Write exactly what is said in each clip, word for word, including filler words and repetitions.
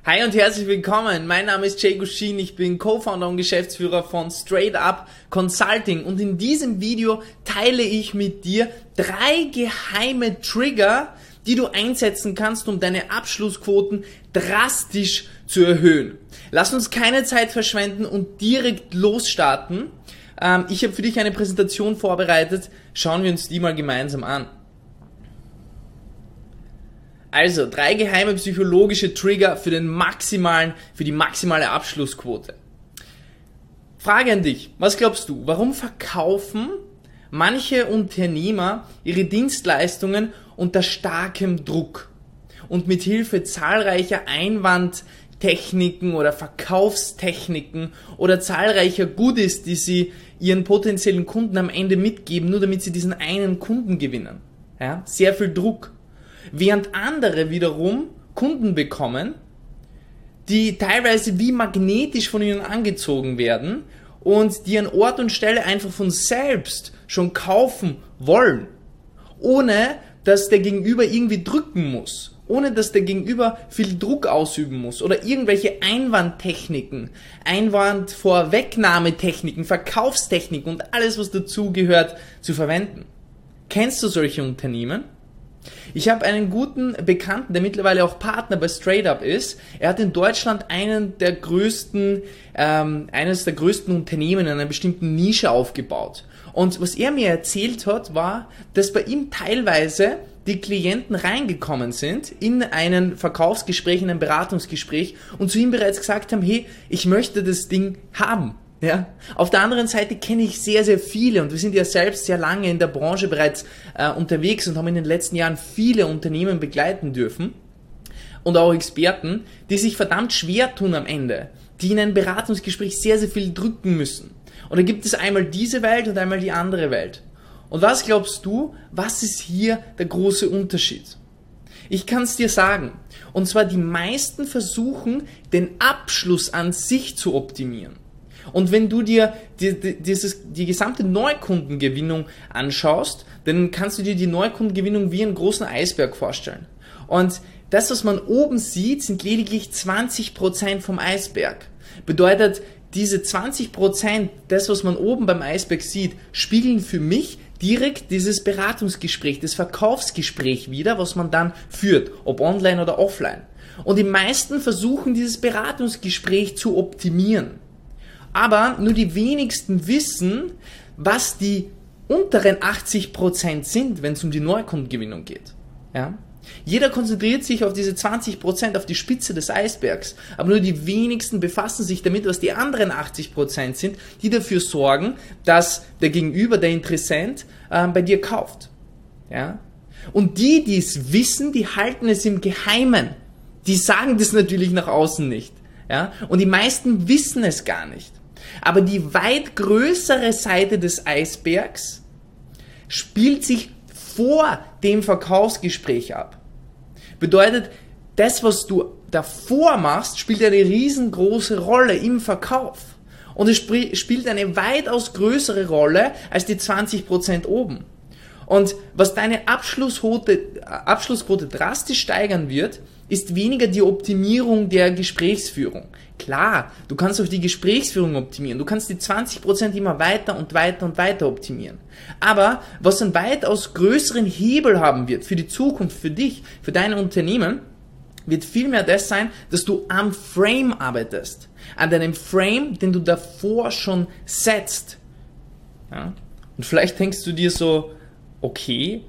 Hi und herzlich willkommen, mein Name ist Jay Gushin, ich bin Co-Founder und Geschäftsführer von Straight Up Consulting und in diesem Video teile ich mit dir drei geheime Trigger, die du einsetzen kannst, um deine Abschlussquoten drastisch zu erhöhen. Lass uns keine Zeit verschwenden und direkt losstarten. Ähm, ich habe für dich eine Präsentation vorbereitet, schauen wir uns die mal gemeinsam an. Also, drei geheime psychologische Trigger für den maximalen, für die maximale Abschlussquote. Frage an dich, was glaubst du, warum verkaufen manche Unternehmer ihre Dienstleistungen unter starkem Druck und mit Hilfe zahlreicher Einwandtechniken oder Verkaufstechniken oder zahlreicher Goodies, die sie ihren potenziellen Kunden am Ende mitgeben, nur damit sie diesen einen Kunden gewinnen? Ja, sehr viel Druck. Während andere wiederum Kunden bekommen, die teilweise wie magnetisch von ihnen angezogen werden und die an Ort und Stelle einfach von selbst schon kaufen wollen, ohne dass der Gegenüber irgendwie drücken muss, ohne dass der Gegenüber viel Druck ausüben muss oder irgendwelche Einwandtechniken, Einwandvorwegnahmetechniken, Verkaufstechniken und alles, was dazugehört, zu verwenden. Kennst du solche Unternehmen? Ich habe einen guten Bekannten, der mittlerweile auch Partner bei Straight Up ist. Er hat in Deutschland einen der größten, ähm, eines der größten Unternehmen in einer bestimmten Nische aufgebaut. Und was er mir erzählt hat, war, dass bei ihm teilweise die Klienten reingekommen sind in einen Verkaufsgespräch, in ein Beratungsgespräch und zu ihm bereits gesagt haben, hey, ich möchte das Ding haben. Ja. Auf der anderen Seite kenne ich sehr, sehr viele und wir sind ja selbst sehr lange in der Branche bereits äh, unterwegs und haben in den letzten Jahren viele Unternehmen begleiten dürfen und auch Experten, die sich verdammt schwer tun am Ende, die in ein Beratungsgespräch sehr, sehr viel drücken müssen. Und da gibt es einmal diese Welt und einmal die andere Welt. Und was glaubst du, was ist hier der große Unterschied? Ich kann es dir sagen, und zwar die meisten versuchen, den Abschluss an sich zu optimieren. Und wenn du dir die, die, dieses, die gesamte Neukundengewinnung anschaust, dann kannst du dir die Neukundengewinnung wie einen großen Eisberg vorstellen. Und das, was man oben sieht, sind lediglich zwanzig Prozent vom Eisberg. Bedeutet, diese zwanzig Prozent, das, was man oben beim Eisberg sieht, spiegeln für mich direkt dieses Beratungsgespräch, das Verkaufsgespräch wieder, was man dann führt, ob online oder offline. Und die meisten versuchen, dieses Beratungsgespräch zu optimieren. Aber nur die wenigsten wissen, was die unteren achtzig Prozent sind, wenn es um die Neukundengewinnung geht. Ja? Jeder konzentriert sich auf diese zwanzig Prozent, auf die Spitze des Eisbergs, aber nur die wenigsten befassen sich damit, was die anderen achtzig Prozent sind, die dafür sorgen, dass der Gegenüber, der Interessent, äh, bei dir kauft. Ja? Und die, die es wissen, die halten es im Geheimen. Die sagen das natürlich nach außen nicht. Ja? Und die meisten wissen es gar nicht. Aber die weit größere Seite des Eisbergs spielt sich vor dem Verkaufsgespräch ab. Bedeutet, das, was du davor machst, spielt eine riesengroße Rolle im Verkauf. Und es spielt eine weitaus größere Rolle als die zwanzig Prozent oben. Und was deine Abschlussquote, Abschlussquote drastisch steigern wird, ist weniger die Optimierung der Gesprächsführung. Klar, du kannst auch die Gesprächsführung optimieren. Du kannst die zwanzig Prozent immer weiter und weiter und weiter optimieren. Aber was einen weitaus größeren Hebel haben wird für die Zukunft, für dich, für dein Unternehmen, wird vielmehr das sein, dass du am Frame arbeitest. An deinem Frame, den du davor schon setzt. Ja? Und vielleicht denkst du dir so, okay,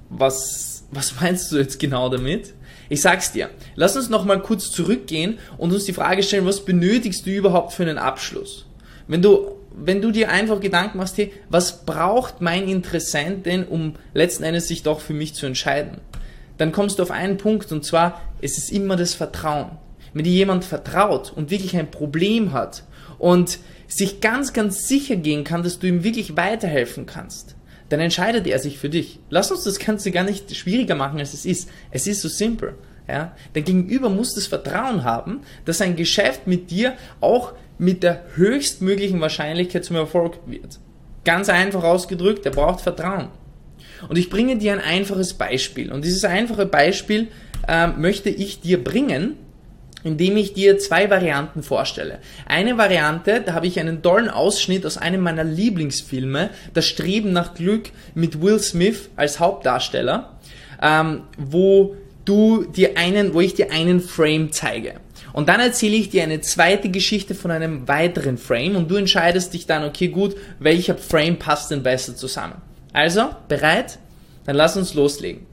was, was meinst du jetzt genau damit? Ich sag's dir, lass uns noch mal kurz zurückgehen und uns die Frage stellen, was benötigst du überhaupt für einen Abschluss? Wenn du, wenn du dir einfach Gedanken machst, hey, was braucht mein Interessent denn, um letzten Endes sich doch für mich zu entscheiden? Dann kommst du auf einen Punkt und zwar, es ist immer das Vertrauen. Wenn dir jemand vertraut und wirklich ein Problem hat und sich ganz, ganz sicher gehen kann, dass du ihm wirklich weiterhelfen kannst, dann entscheidet er sich für dich. Lass uns das Ganze gar nicht schwieriger machen, als es ist. Es ist so simpel. Ja? Der Gegenüber muss das Vertrauen haben, dass ein Geschäft mit dir auch mit der höchstmöglichen Wahrscheinlichkeit zum Erfolg wird. Ganz einfach ausgedrückt, er braucht Vertrauen. Und ich bringe dir ein einfaches Beispiel. Und dieses einfache Beispiel äh, möchte ich dir bringen, indem ich dir zwei Varianten vorstelle. Eine Variante, da habe ich einen tollen Ausschnitt aus einem meiner Lieblingsfilme, Das Streben nach Glück mit Will Smith als Hauptdarsteller, ähm, wo du dir einen, wo ich dir einen Frame zeige. Und dann erzähle ich dir eine zweite Geschichte von einem weiteren Frame und du entscheidest dich dann, okay, gut, welcher Frame passt denn besser zusammen. Also, bereit? Dann lass uns loslegen.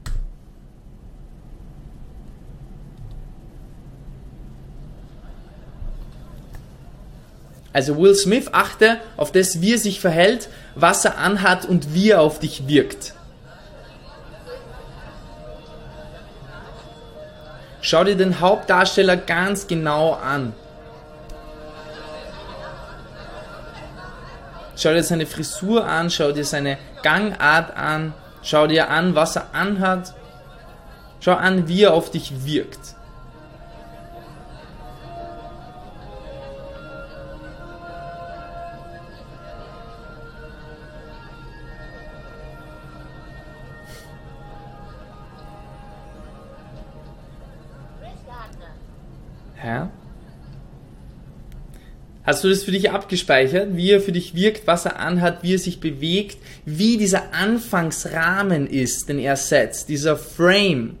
Also Will Smith, achte auf das, wie er sich verhält, was er anhat und wie er auf dich wirkt. Schau dir den Hauptdarsteller ganz genau an. Schau dir seine Frisur an, schau dir seine Gangart an, schau dir an, was er anhat. Schau an, wie er auf dich wirkt. Ja? Hast du das für dich abgespeichert, wie er für dich wirkt, was er anhat, wie er sich bewegt, wie dieser Anfangsrahmen ist, den er setzt, dieser Frame?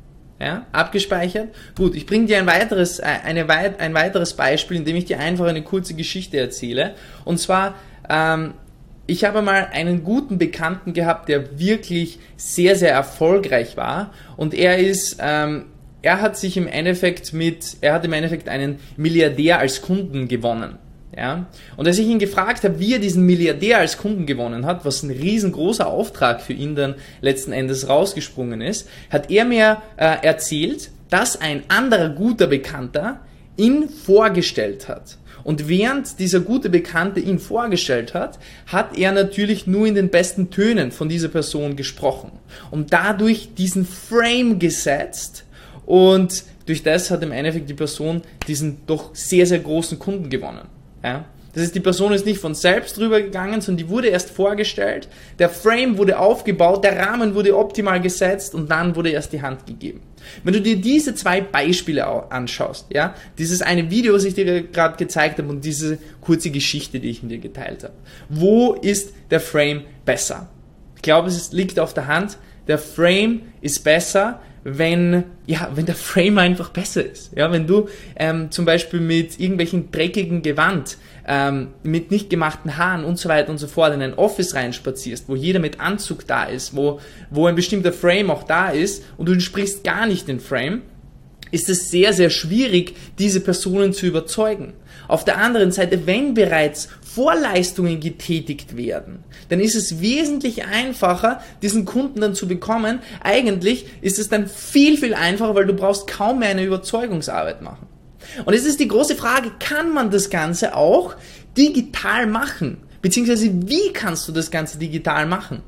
Ja? Abgespeichert? Gut, ich bringe dir ein weiteres, eine, ein weiteres Beispiel, indem ich dir einfach eine kurze Geschichte erzähle. Und zwar, ähm, ich habe mal einen guten Bekannten gehabt, der wirklich sehr, sehr erfolgreich war. Und er ist... Ähm, Er hat sich im Endeffekt mit, er hat im Endeffekt einen Milliardär als Kunden gewonnen. Ja? Und als ich ihn gefragt habe, wie er diesen Milliardär als Kunden gewonnen hat, was ein riesengroßer Auftrag für ihn dann letzten Endes rausgesprungen ist, hat er mir äh, erzählt, dass ein anderer guter Bekannter ihn vorgestellt hat. Und während dieser gute Bekannte ihn vorgestellt hat, hat er natürlich nur in den besten Tönen von dieser Person gesprochen. Und dadurch diesen Frame gesetzt, und durch das hat im Endeffekt die Person diesen doch sehr, sehr großen Kunden gewonnen. Ja? Das heißt, die Person ist nicht von selbst drüber gegangen, sondern die wurde erst vorgestellt, der Frame wurde aufgebaut, der Rahmen wurde optimal gesetzt und dann wurde erst die Hand gegeben. Wenn du dir diese zwei Beispiele anschaust, ja, dieses eine Video, was ich dir gerade gezeigt habe und diese kurze Geschichte, die ich mit dir geteilt habe, wo ist der Frame besser? Ich glaube, es liegt auf der Hand, der Frame ist besser, wenn, ja, wenn der Frame einfach besser ist. Ja, wenn du ähm, zum Beispiel mit irgendwelchen dreckigen Gewand, ähm, mit nicht gemachten Haaren und so weiter und so fort in ein Office reinspazierst, wo jeder mit Anzug da ist, wo, wo ein bestimmter Frame auch da ist und du entsprichst gar nicht den Frame, ist es sehr, sehr schwierig, diese Personen zu überzeugen. Auf der anderen Seite, wenn bereits Vorleistungen getätigt werden, dann ist es wesentlich einfacher, diesen Kunden dann zu bekommen. Eigentlich ist es dann viel, viel einfacher, weil du brauchst kaum mehr eine Überzeugungsarbeit machen. Und jetzt ist die große Frage, kann man das Ganze auch digital machen? Beziehungsweise wie kannst du das Ganze digital machen?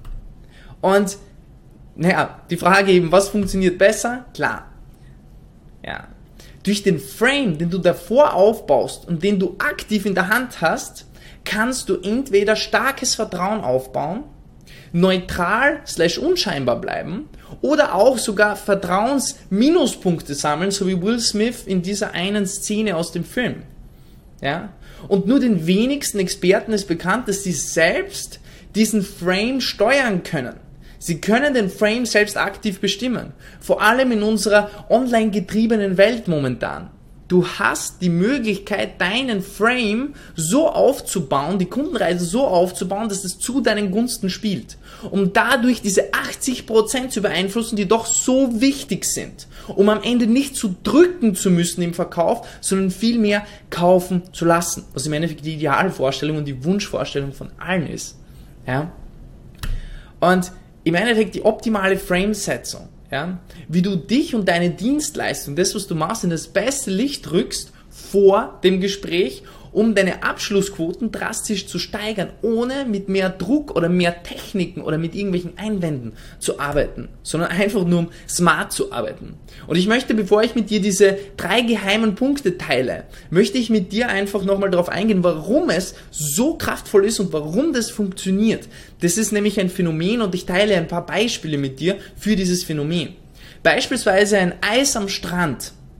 Und naja, die Frage eben, was funktioniert besser? Klar. Ja. Durch den Frame, den du davor aufbaust und den du aktiv in der Hand hast, kannst du entweder starkes Vertrauen aufbauen, neutral slash unscheinbar bleiben oder auch sogar Vertrauensminuspunkte sammeln, so wie Will Smith in dieser einen Szene aus dem Film. Ja? Und nur den wenigsten Experten ist bekannt, dass sie selbst diesen Frame steuern können. Sie können den Frame selbst aktiv bestimmen. Vor allem in unserer online getriebenen Welt momentan. Du hast die Möglichkeit, deinen Frame so aufzubauen, die Kundenreise so aufzubauen, dass es zu deinen Gunsten spielt. Um dadurch diese achtzig Prozent zu beeinflussen, die doch so wichtig sind. Um am Ende nicht zu drücken zu müssen im Verkauf, sondern vielmehr kaufen zu lassen. Was im Endeffekt die Idealvorstellung und die Wunschvorstellung von allen ist. Ja? Und im Endeffekt die optimale Framesetzung, ja, wie du dich und deine Dienstleistung, das was du machst, in das beste Licht rückst vor dem Gespräch, um deine Abschlussquoten drastisch zu steigern, ohne mit mehr Druck oder mehr Techniken oder mit irgendwelchen Einwänden zu arbeiten, sondern einfach nur um smart zu arbeiten. Und ich möchte, bevor ich mit dir diese drei geheimen Punkte teile, möchte ich mit dir einfach nochmal darauf eingehen, warum es so kraftvoll ist und warum das funktioniert. Das ist nämlich ein Phänomen und ich teile ein paar Beispiele mit dir für dieses Phänomen. Beispielsweise ein Eis am Strand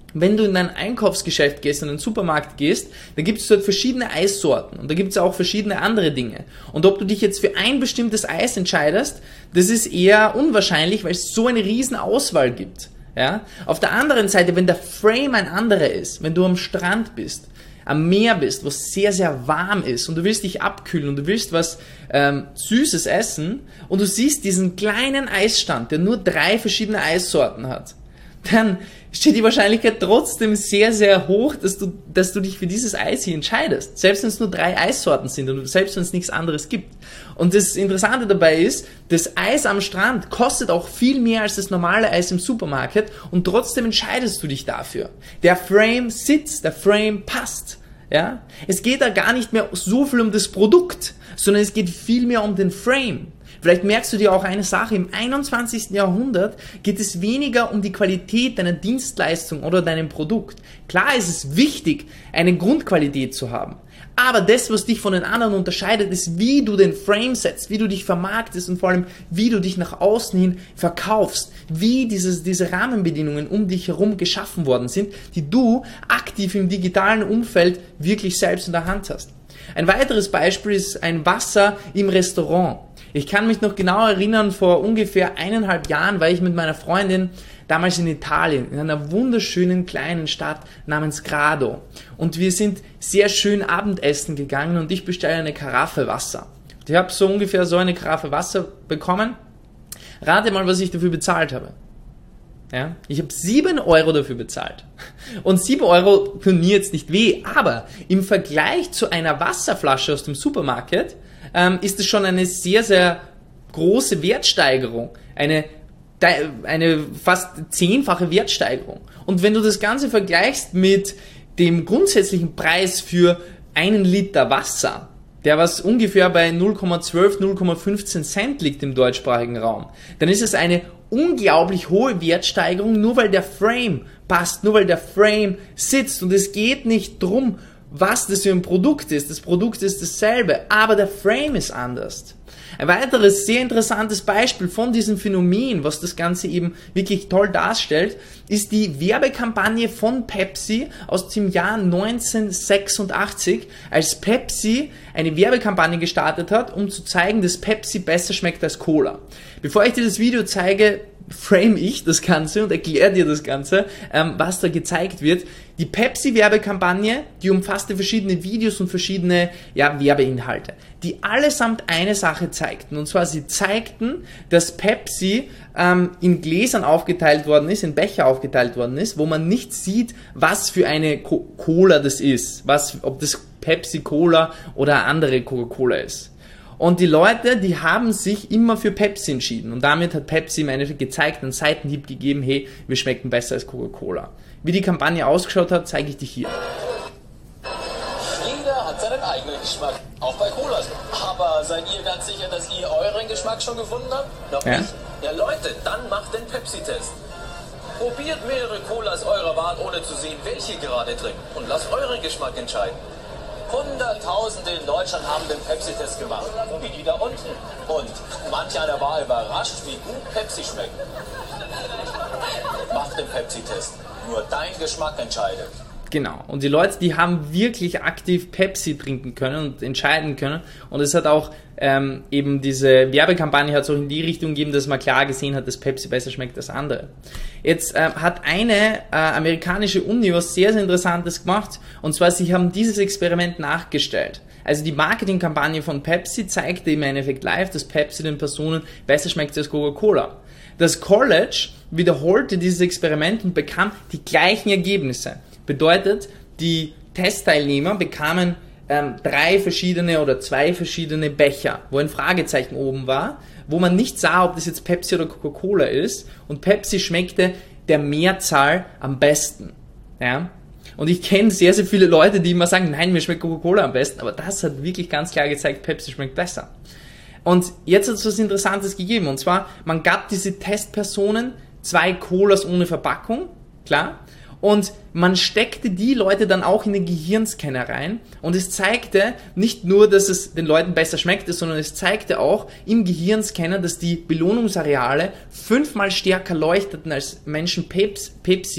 wenn du in ein Einkaufsgeschäft gehst, in einen Supermarkt gehst, da gibt es dort verschiedene Eissorten und da gibt es auch verschiedene andere Dinge. Und ob du dich jetzt für ein bestimmtes Eis entscheidest, das ist eher unwahrscheinlich, weil es so eine riesen Auswahl gibt. Ja? Auf der anderen Seite, wenn der Frame ein anderer ist, wenn du am Strand bist, am Meer bist, wo es sehr, sehr warm ist und du willst dich abkühlen und du willst was ähm, Süßes essen und du siehst diesen kleinen Eisstand, der nur drei verschiedene Eissorten hat, dann steht die Wahrscheinlichkeit trotzdem sehr, sehr hoch, dass du, dass du dich für dieses Eis hier entscheidest. Selbst wenn es nur drei Eissorten sind und selbst wenn es nichts anderes gibt. Und das Interessante dabei ist, das Eis am Strand kostet auch viel mehr als das normale Eis im Supermarkt und trotzdem entscheidest du dich dafür. Der Frame sitzt, der Frame passt. Ja? Es geht da gar nicht mehr so viel um das Produkt, sondern es geht viel mehr um den Frame. Vielleicht merkst du dir auch eine Sache, im einundzwanzigsten Jahrhundert geht es weniger um die Qualität deiner Dienstleistung oder deinem Produkt. Klar ist es wichtig, eine Grundqualität zu haben. Aber das, was dich von den anderen unterscheidet, ist, wie du den Frame setzt, wie du dich vermarktest und vor allem, wie du dich nach außen hin verkaufst, wie dieses, diese Rahmenbedingungen um dich herum geschaffen worden sind, die du aktiv im digitalen Umfeld wirklich selbst in der Hand hast. Ein weiteres Beispiel ist ein Wasser im Restaurant. Ich kann mich noch genau erinnern, vor ungefähr eineinhalb Jahren war ich mit meiner Freundin damals in Italien, in einer wunderschönen kleinen Stadt namens Grado. Und wir sind sehr schön Abendessen gegangen und ich bestelle eine Karaffe Wasser. Ich habe so ungefähr so eine Karaffe Wasser bekommen. Rate mal, was ich dafür bezahlt habe. Ja, ich habe sieben Euro dafür bezahlt. Und sieben Euro tun mir jetzt nicht weh, aber im Vergleich zu einer Wasserflasche aus dem Supermarkt ähm, ist es schon eine sehr, sehr große Wertsteigerung. Eine, eine fast zehnfache Wertsteigerung. Und wenn du das Ganze vergleichst mit dem grundsätzlichen Preis für einen Liter Wasser, der was ungefähr bei null Komma zwölf, null Komma fünfzehn Cent liegt im deutschsprachigen Raum, dann ist es eine unglaublich hohe Wertsteigerung, nur weil der Frame passt, nur weil der Frame sitzt. Und es geht nicht drum, was das für ein Produkt ist. Das Produkt ist dasselbe, aber der Frame ist anders. Ein weiteres sehr interessantes Beispiel von diesem Phänomen, was das Ganze eben wirklich toll darstellt, ist die Werbekampagne von Pepsi aus dem Jahr neunzehnhundertsechsundachtzig, als Pepsi eine Werbekampagne gestartet hat, um zu zeigen, dass Pepsi besser schmeckt als Cola. Bevor ich dir das Video zeige, frame ich das Ganze und erkläre dir das Ganze, ähm, was da gezeigt wird. Die Pepsi-Werbekampagne, die umfasste verschiedene Videos und verschiedene ja, Werbeinhalte, die allesamt eine Sache zeigten. Und zwar, sie zeigten, dass Pepsi ähm, in Gläsern aufgeteilt worden ist, in Becher aufgeteilt worden ist, wo man nicht sieht, was für eine Co- Cola das ist, was, ob das Pepsi-Cola oder andere Coca-Cola ist. Und die Leute, die haben sich immer für Pepsi entschieden. Und damit hat Pepsi im Endeffekt gezeigt, einen Seitenhieb gegeben, hey, wir schmecken besser als Coca-Cola. Wie die Kampagne ausgeschaut hat, zeige ich dir hier. Jeder hat seinen eigenen Geschmack, auch bei Colas. Aber seid ihr ganz sicher, dass ihr euren Geschmack schon gefunden habt? Noch Ja. nicht? Ja Leute, dann macht den Pepsi-Test. Probiert mehrere Colas eurer Wahl, ohne zu sehen, welche ihr gerade trinkt. Und lasst euren Geschmack entscheiden. Hunderttausende in Deutschland haben den Pepsi-Test gemacht, wie die da unten. Und manch einer war überrascht, wie gut Pepsi schmeckt. Mach den Pepsi-Test. Nur dein Geschmack entscheidet. Genau. Und die Leute, die haben wirklich aktiv Pepsi trinken können und entscheiden können. Und es hat auch ähm, eben diese Werbekampagne hat es auch in die Richtung gegeben, dass man klar gesehen hat, dass Pepsi besser schmeckt als andere. Jetzt äh, hat eine äh, amerikanische Uni was sehr, sehr Interessantes gemacht. Und zwar, sie haben dieses Experiment nachgestellt. Also die Marketingkampagne von Pepsi zeigte im Endeffekt live, dass Pepsi den Personen besser schmeckt als Coca-Cola. Das College wiederholte dieses Experiment und bekam die gleichen Ergebnisse. Bedeutet, die Testteilnehmer bekamen ähm, drei verschiedene oder zwei verschiedene Becher, wo ein Fragezeichen oben war, wo man nicht sah, ob das jetzt Pepsi oder Coca-Cola ist. Und Pepsi schmeckte der Mehrzahl am besten. Ja? Und ich kenne sehr, sehr viele Leute, die immer sagen, nein, mir schmeckt Coca-Cola am besten. Aber das hat wirklich ganz klar gezeigt, Pepsi schmeckt besser. Und jetzt hat es was Interessantes gegeben. Und zwar, man gab diese Testpersonen zwei Colas ohne Verpackung, klar. Und man steckte die Leute dann auch in den Gehirnscanner rein und es zeigte nicht nur, dass es den Leuten besser schmeckte, sondern es zeigte auch im Gehirnscanner, dass die Belohnungsareale fünfmal stärker leuchteten, als Menschen Peps, Pepsi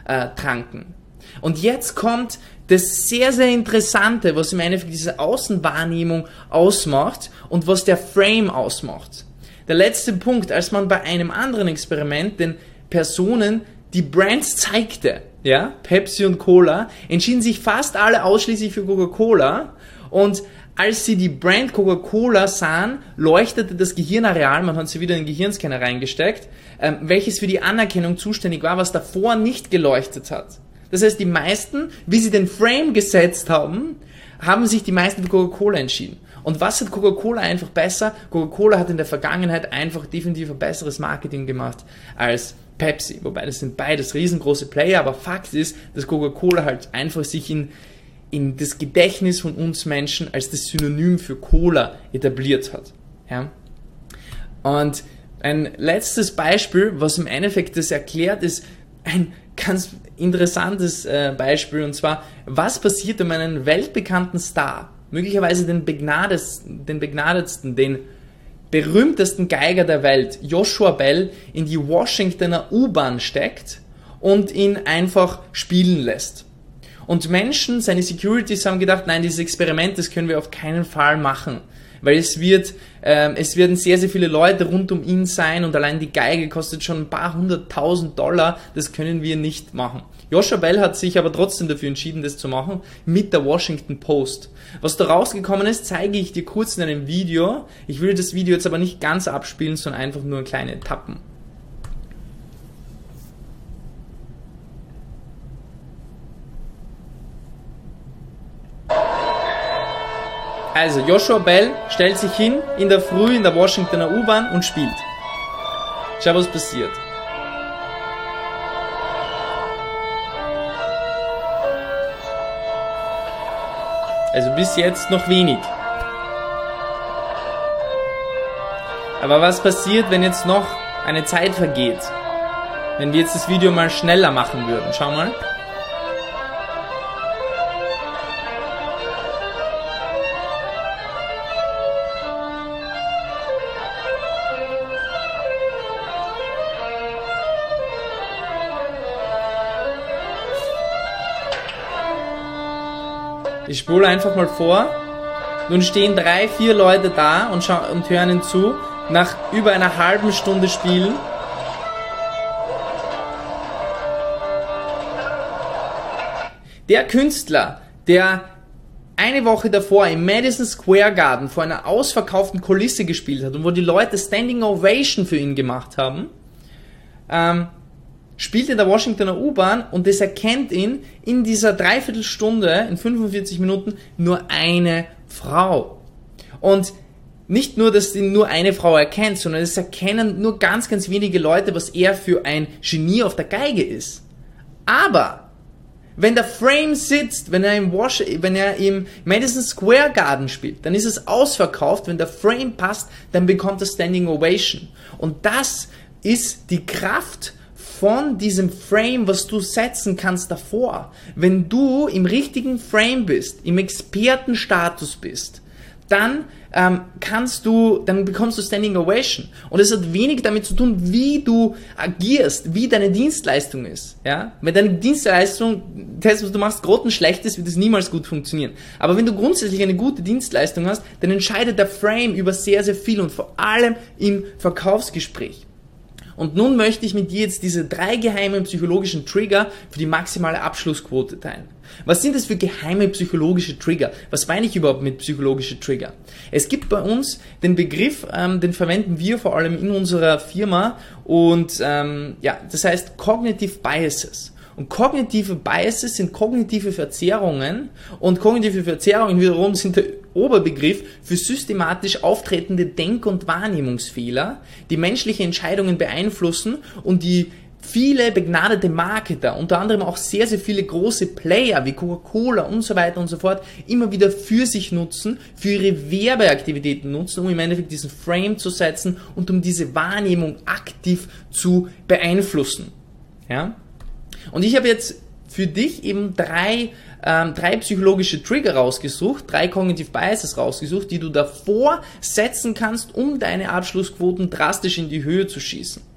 äh, tranken. Und jetzt kommt das sehr, sehr Interessante, was im Endeffekt diese Außenwahrnehmung ausmacht und was der Frame ausmacht. Der letzte Punkt, als man bei einem anderen Experiment den Personen die Brands zeigte, ja, Pepsi und Cola, entschieden sich fast alle ausschließlich für Coca-Cola, und als sie die Brand Coca-Cola sahen, leuchtete das Gehirnareal, man hat sie wieder in den Gehirnscanner reingesteckt, ähm, welches für die Anerkennung zuständig war, was davor nicht geleuchtet hat. Das heißt, die meisten, wie sie den Frame gesetzt haben, haben sich die meisten für Coca-Cola entschieden. Und was hat Coca-Cola einfach besser? Coca-Cola hat in der Vergangenheit einfach definitiv ein besseres Marketing gemacht als Pepsi. Wobei das sind beides riesengroße Player, aber Fakt ist, dass Coca-Cola halt einfach sich in, in das Gedächtnis von uns Menschen als das Synonym für Cola etabliert hat. Ja? Und ein letztes Beispiel, was im Endeffekt das erklärt, ist ein ganz interessantes äh, Beispiel, und zwar, was passiert, wenn man einen weltbekannten Star, möglicherweise den, begnadetsten, den begnadetsten, den berühmtesten Geiger der Welt, Joshua Bell, in die Washingtoner U-Bahn steckt und ihn einfach spielen lässt. Und Menschen, seine Securities haben gedacht, nein, dieses Experiment, das können wir auf keinen Fall machen. Weil es wird, ähm, es werden sehr, sehr viele Leute rund um ihn sein, und allein die Geige kostet schon ein paar hunderttausend Dollar, das können wir nicht machen. Joshua Bell hat sich aber trotzdem dafür entschieden, das zu machen, mit der Washington Post. Was da rausgekommen ist, zeige ich dir kurz in einem Video. Ich will das Video jetzt aber nicht ganz abspielen, sondern einfach nur kleine Etappen. Also, Joshua Bell stellt sich hin in der Früh in der Washingtoner U-Bahn und spielt. Schau, was passiert. Also bis jetzt noch wenig. Aber was passiert, wenn jetzt noch eine Zeit vergeht? Wenn wir jetzt das Video mal schneller machen würden. Schau mal. Ich spule einfach mal vor. Nun stehen drei, vier Leute da und, und hören ihn zu. Nach über einer halben Stunde Spielen. Der Künstler, der eine Woche davor im Madison Square Garden vor einer ausverkauften Kulisse gespielt hat und wo die Leute Standing Ovation für ihn gemacht haben, ähm, spielt in der Washingtoner U-Bahn, und es erkennt ihn in dieser Dreiviertelstunde, in fünfundvierzig Minuten, nur eine Frau. Und nicht nur, dass ihn nur eine Frau erkennt, sondern es erkennen nur ganz, ganz wenige Leute, was er für ein Genie auf der Geige ist. Aber wenn der Frame sitzt, wenn er im, Wash, wenn er im Madison Square Garden spielt, dann ist es ausverkauft. Wenn der Frame passt, dann bekommt er Standing Ovation. Und das ist die Kraft von diesem Frame, was du setzen kannst davor. Wenn du im richtigen Frame bist, im Expertenstatus bist, dann ähm, kannst du, dann bekommst du Standing Ovation. Und es hat wenig damit zu tun, wie du agierst, wie deine Dienstleistung ist. Ja? Wenn deine Dienstleistung, das, was du machst, grottenschlecht ist, wird es niemals gut funktionieren. Aber wenn du grundsätzlich eine gute Dienstleistung hast, dann entscheidet der Frame über sehr, sehr viel, und vor allem im Verkaufsgespräch. Und nun möchte ich mit dir jetzt diese drei geheimen psychologischen Trigger für die maximale Abschlussquote teilen. Was sind das für geheime psychologische Trigger? Was meine ich überhaupt mit psychologische Trigger? Es gibt bei uns den Begriff, ähm, den verwenden wir vor allem in unserer Firma, und ähm, ja, das heißt Cognitive Biases. Und kognitive Biases sind kognitive Verzerrungen, und kognitive Verzerrungen wiederum sind der Oberbegriff für systematisch auftretende Denk- und Wahrnehmungsfehler, die menschliche Entscheidungen beeinflussen und die viele begnadete Marketer, unter anderem auch sehr, sehr viele große Player wie Coca-Cola und so weiter und so fort, immer wieder für sich nutzen, für ihre Werbeaktivitäten nutzen, um im Endeffekt diesen Frame zu setzen und um diese Wahrnehmung aktiv zu beeinflussen. Ja? Und ich habe jetzt für dich eben drei, ähm, drei psychologische Trigger rausgesucht, drei Cognitive Biases rausgesucht, die du davor setzen kannst, um deine Abschlussquoten drastisch in die Höhe zu schießen.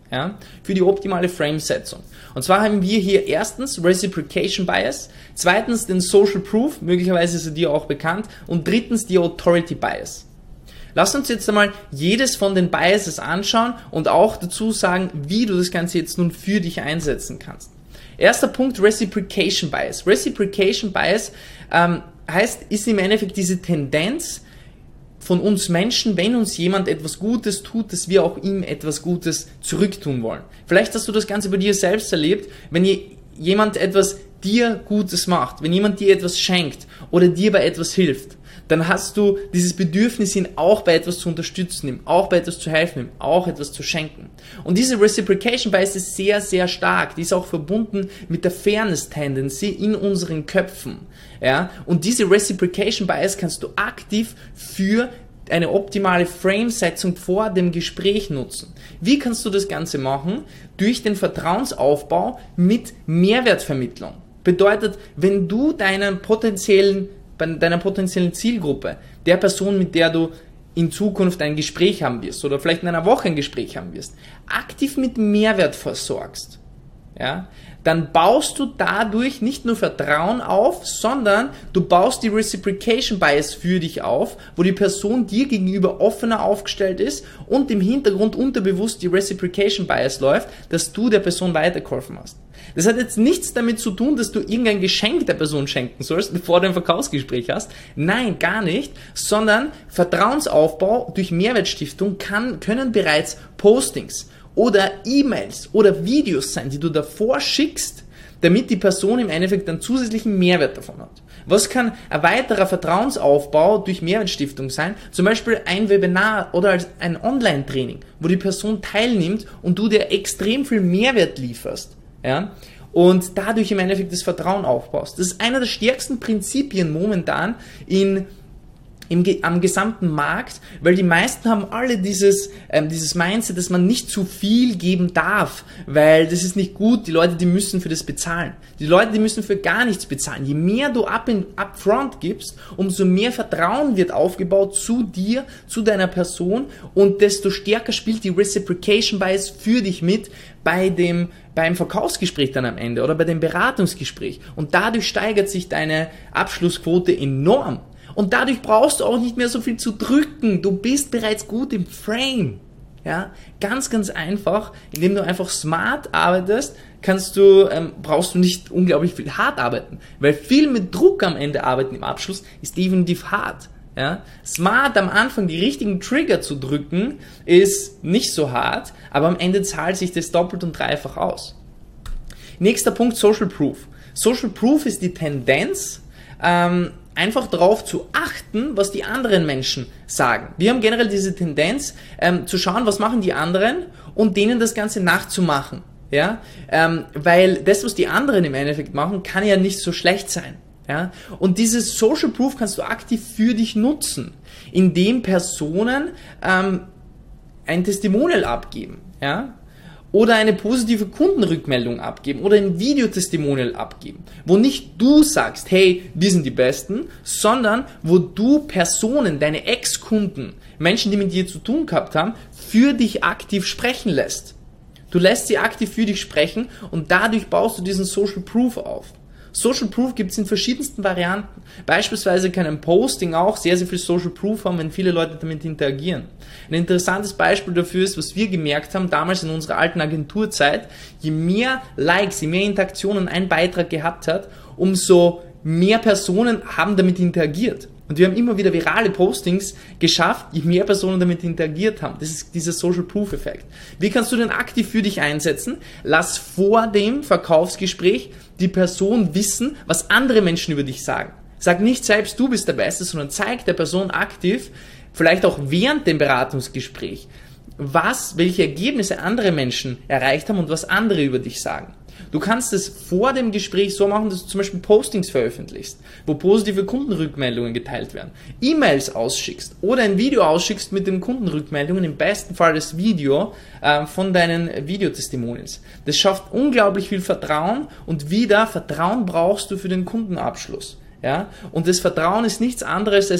ja, für die optimale Frame-Setzung. Und zwar haben wir hier erstens Reciprocation Bias, zweitens den Social Proof, möglicherweise ist er dir auch bekannt, und drittens die Authority Bias. Lass uns jetzt einmal jedes von den Biases anschauen und auch dazu sagen, wie du das Ganze jetzt nun für dich einsetzen kannst. Erster Punkt, Reciprocation Bias. Reciprocation Bias ähm, heißt, ist im Endeffekt diese Tendenz von uns Menschen, wenn uns jemand etwas Gutes tut, dass wir auch ihm etwas Gutes zurücktun wollen. Vielleicht hast du das Ganze bei dir selbst erlebt, wenn jemand etwas dir Gutes macht, wenn jemand dir etwas schenkt oder dir bei etwas hilft, dann hast du dieses Bedürfnis, ihn auch bei etwas zu unterstützen, ihm auch bei etwas zu helfen, ihm auch etwas zu schenken. Und diese Reciprocation Bias ist sehr, sehr stark. Die ist auch verbunden mit der Fairness-Tendency in unseren Köpfen. Ja? Und diese Reciprocation Bias kannst du aktiv für eine optimale Frame-Setzung vor dem Gespräch nutzen. Wie kannst du das Ganze machen? Durch den Vertrauensaufbau mit Mehrwertvermittlung. Bedeutet, wenn du deinen potenziellen bei deiner potenziellen Zielgruppe, der Person, mit der du in Zukunft ein Gespräch haben wirst oder vielleicht in einer Woche ein Gespräch haben wirst, aktiv mit Mehrwert versorgst, ja, dann baust du dadurch nicht nur Vertrauen auf, sondern du baust die Reciprocation Bias für dich auf, wo die Person dir gegenüber offener aufgestellt ist und im Hintergrund unterbewusst die Reciprocation Bias läuft, dass du der Person weitergeholfen hast. Das hat jetzt nichts damit zu tun, dass du irgendein Geschenk der Person schenken sollst, bevor du ein Verkaufsgespräch hast. Nein, gar nicht, sondern Vertrauensaufbau durch Mehrwertstiftung kann, können bereits Postings oder E-Mails oder Videos sein, die du davor schickst, damit die Person im Endeffekt einen zusätzlichen Mehrwert davon hat. Was kann ein weiterer Vertrauensaufbau durch Mehrwertstiftung sein? Zum Beispiel ein Webinar oder ein Online-Training, wo die Person teilnimmt und du dir extrem viel Mehrwert lieferst. Ja, und dadurch im Endeffekt das Vertrauen aufbaust. Das ist einer der stärksten Prinzipien momentan in, im, am gesamten Markt, weil die meisten haben alle dieses, ähm, dieses Mindset, dass man nicht zu viel geben darf, weil das ist nicht gut, die Leute, die müssen für das bezahlen. Die Leute, die müssen für gar nichts bezahlen. Je mehr du up in, upfront gibst, umso mehr Vertrauen wird aufgebaut zu dir, zu deiner Person und desto stärker spielt die Reciprocation Bias für dich mit bei dem beim Verkaufsgespräch dann am Ende oder bei dem Beratungsgespräch. Und dadurch steigert sich deine Abschlussquote enorm. Und dadurch brauchst du auch nicht mehr so viel zu drücken. Du bist bereits gut im Frame. Ja, ganz, ganz einfach, indem du einfach smart arbeitest, kannst du, ähm, brauchst du nicht unglaublich viel hart arbeiten. Weil viel mit Druck am Ende arbeiten im Abschluss ist definitiv hart. Ja, smart am Anfang die richtigen Trigger zu drücken, ist nicht so hart, aber am Ende zahlt sich das doppelt und dreifach aus. Nächster Punkt, Social Proof. Social Proof ist die Tendenz, ähm, einfach darauf zu achten, was die anderen Menschen sagen. Wir haben generell diese Tendenz, ähm, zu schauen, was machen die anderen und denen das Ganze nachzumachen. Ja, ähm, weil das, was die anderen im Endeffekt machen, kann ja nicht so schlecht sein. Ja? Und dieses Social Proof kannst du aktiv für dich nutzen, indem Personen ähm, ein Testimonial abgeben, ja? Oder eine positive Kundenrückmeldung abgeben oder ein Videotestimonial abgeben, wo nicht du sagst, hey, wir sind die Besten, sondern wo du Personen, deine Ex-Kunden, Menschen, die mit dir zu tun gehabt haben, für dich aktiv sprechen lässt. Du lässt sie aktiv für dich sprechen und dadurch baust du diesen Social Proof auf. Social Proof gibt es in verschiedensten Varianten. Beispielsweise kann ein Posting auch sehr, sehr viel Social Proof haben, wenn viele Leute damit interagieren. Ein interessantes Beispiel dafür ist, was wir gemerkt haben, damals in unserer alten Agenturzeit, je mehr Likes, je mehr Interaktionen ein Beitrag gehabt hat, umso mehr Personen haben damit interagiert. Und wir haben immer wieder virale Postings geschafft, je mehr Personen damit interagiert haben. Das ist dieser Social Proof Effekt. Wie kannst du den aktiv für dich einsetzen? Lass vor dem Verkaufsgespräch die Person wissen, was andere Menschen über dich sagen. Sag nicht selbst, du bist der Beste, sondern zeig der Person aktiv, vielleicht auch während dem Beratungsgespräch, was, welche Ergebnisse andere Menschen erreicht haben und was andere über dich sagen. Du kannst es vor dem Gespräch so machen, dass du zum Beispiel Postings veröffentlichst, wo positive Kundenrückmeldungen geteilt werden, E-Mails ausschickst oder ein Video ausschickst mit den Kundenrückmeldungen, im besten Fall das Video äh, von deinen Videotestimonials. Das schafft unglaublich viel Vertrauen und wieder, Vertrauen brauchst du für den Kundenabschluss. Ja? Und das Vertrauen ist nichts anderes als die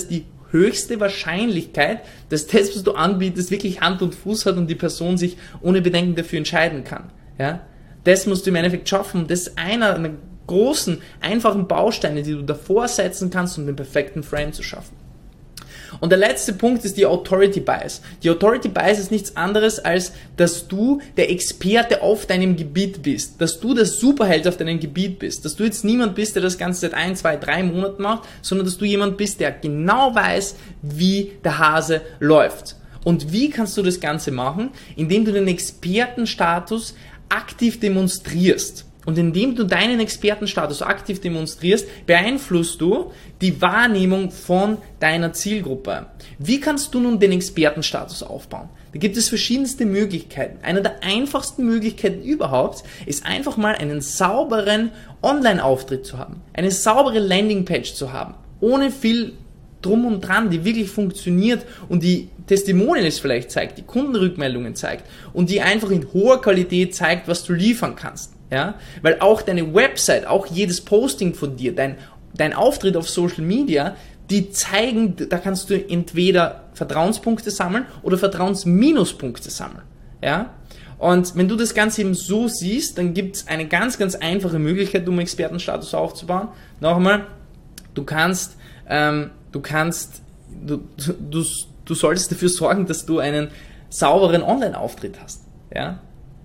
höchste Wahrscheinlichkeit, dass das, was du anbietest, wirklich Hand und Fuß hat und die Person sich ohne Bedenken dafür entscheiden kann. Ja? Das musst du im Endeffekt schaffen. Das ist einer der großen, einfachen Bausteine, die du davor setzen kannst, um den perfekten Frame zu schaffen. Und der letzte Punkt ist die Authority Bias. Die Authority Bias ist nichts anderes, als dass du der Experte auf deinem Gebiet bist, dass du der Superheld auf deinem Gebiet bist, dass du jetzt niemand bist, der das Ganze seit ein, zwei, drei Monaten macht, sondern dass du jemand bist, der genau weiß, wie der Hase läuft. Und wie kannst du das Ganze machen? Indem du den Expertenstatus aktiv demonstrierst. Und indem du deinen Expertenstatus aktiv demonstrierst, beeinflusst du die Wahrnehmung von deiner Zielgruppe. Wie kannst du nun den Expertenstatus aufbauen? Da gibt es verschiedenste Möglichkeiten. Eine der einfachsten Möglichkeiten überhaupt ist einfach mal einen sauberen Online-Auftritt zu haben. Eine saubere Landingpage zu haben. Ohne viel drum und dran, die wirklich funktioniert und die Testimonials vielleicht zeigt, die Kundenrückmeldungen zeigt und die einfach in hoher Qualität zeigt, was du liefern kannst. Ja? Weil auch deine Website, auch jedes Posting von dir, dein, dein Auftritt auf Social Media, die zeigen, da kannst du entweder Vertrauenspunkte sammeln oder Vertrauensminuspunkte sammeln. Ja? Und wenn du das Ganze eben so siehst, dann gibt es eine ganz, ganz einfache Möglichkeit, um Expertenstatus aufzubauen. Nochmal, du kannst, ähm, du kannst, du, du, du solltest dafür sorgen, dass du einen sauberen Online-Auftritt hast. Ja?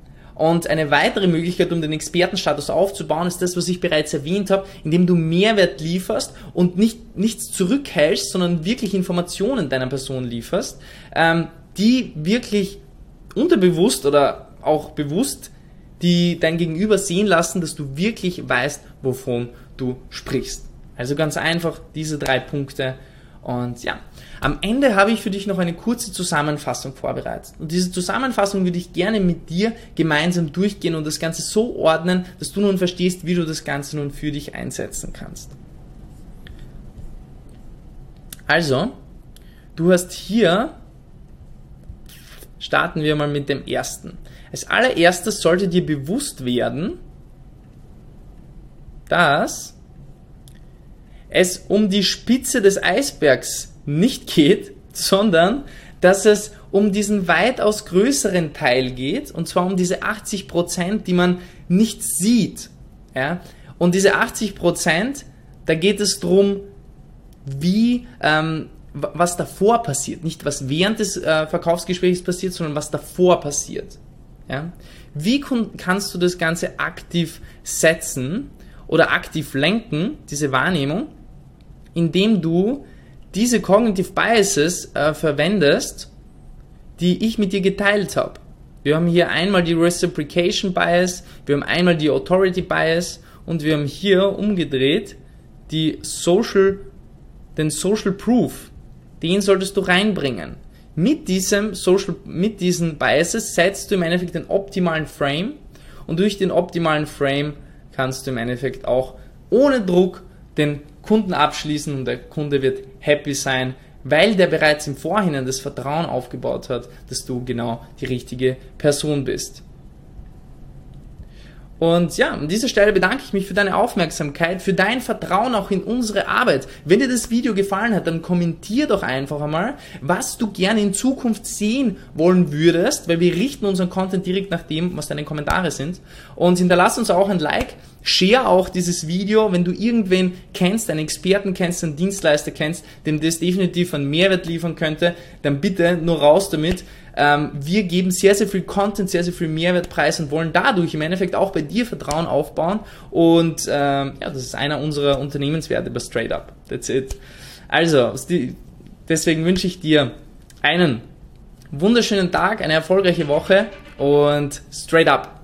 Und eine weitere Möglichkeit, um den Expertenstatus aufzubauen, ist das, was ich bereits erwähnt habe, indem du Mehrwert lieferst und nicht nichts zurückhältst, sondern wirklich Informationen deiner Person lieferst, ähm, die wirklich unterbewusst oder auch bewusst die dein Gegenüber sehen lassen, dass du wirklich weißt, wovon du sprichst. Also ganz einfach diese drei Punkte. Und ja, am Ende habe ich für dich noch eine kurze Zusammenfassung vorbereitet. Und diese Zusammenfassung würde ich gerne mit dir gemeinsam durchgehen und das Ganze so ordnen, dass du nun verstehst, wie du das Ganze nun für dich einsetzen kannst. Also, du hast hier, starten wir mal mit dem ersten. Als allererstes sollte dir bewusst werden, dass es um die Spitze des Eisbergs nicht geht, sondern dass es um diesen weitaus größeren Teil geht, und zwar um diese achtzig Prozent, die man nicht sieht. Ja? Und diese achtzig Prozent, da geht es darum, wie, ähm, was davor passiert. Nicht was während des äh, Verkaufsgesprächs passiert, sondern was davor passiert. Ja? Wie kannst du das Ganze aktiv setzen oder aktiv lenken, diese Wahrnehmung, indem du diese Cognitive Biases äh, verwendest, die ich mit dir geteilt habe. Wir haben hier einmal die Reciprocation Bias, wir haben einmal die Authority Bias und wir haben hier umgedreht die Social, den Social Proof. Den solltest du reinbringen. Mit diesem Social, mit diesen Biases setzt du im Endeffekt den optimalen Frame und durch den optimalen Frame kannst du im Endeffekt auch ohne Druck den Kunden abschließen und der Kunde wird happy sein, weil der bereits im Vorhinein das Vertrauen aufgebaut hat, dass du genau die richtige Person bist. Und ja, an dieser Stelle bedanke ich mich für deine Aufmerksamkeit, für dein Vertrauen auch in unsere Arbeit. Wenn dir das Video gefallen hat, dann kommentier doch einfach einmal, was du gerne in Zukunft sehen wollen würdest, weil wir richten unseren Content direkt nach dem, was deine Kommentare sind. Und hinterlass uns auch ein Like, share auch dieses Video, wenn du irgendwen kennst, einen Experten kennst, einen Dienstleister kennst, dem das definitiv einen Mehrwert liefern könnte, dann bitte nur raus damit. Ähm, wir geben sehr, sehr viel Content, sehr, sehr viel Mehrwertpreis und wollen dadurch im Endeffekt auch bei dir Vertrauen aufbauen. Und ähm, ja, das ist einer unserer Unternehmenswerte bei Straight Up. That's it. Also, deswegen wünsche ich dir einen wunderschönen Tag, eine erfolgreiche Woche und Straight Up.